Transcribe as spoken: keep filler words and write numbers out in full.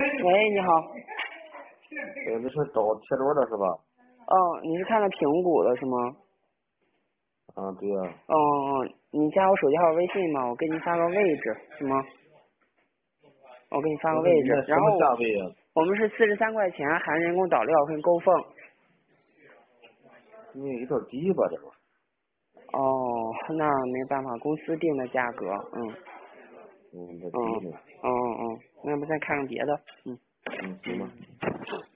喂，你好。 哎，这是找铁轮的是吧？ 哦，你是看了平谷的是吗？ 啊，对呀、啊。 哦，你加我手机号微信吗？我给你发个位置，行吗？我给你发个不是位置， 你那什么然后价位啊？ 我们是四十三块钱，含人工导料跟勾缝。 你有点低吧，这个。 哦，那没办法，公司定的价格，嗯嗯，这低嗯呢。 嗯嗯，那要不再看看别的，嗯嗯，行吧。 嗯。